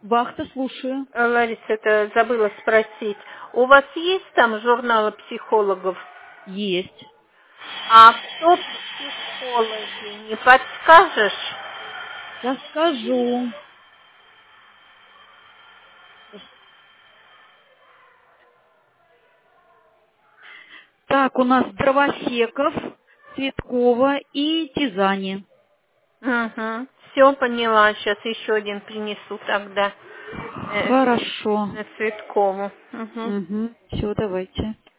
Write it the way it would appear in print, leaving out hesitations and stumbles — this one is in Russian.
Вахта, слушаю. Лариса, это забыла спросить. У вас есть там журналы психологов? Есть. А кто психологи? Не подскажешь? Сейчас скажу. Так, у нас Дровосеков, Цветкова и Тизани. Угу. Все поняла. Сейчас еще один принесу тогда. Хорошо. На Цветкову. Угу. Угу. Все, давайте.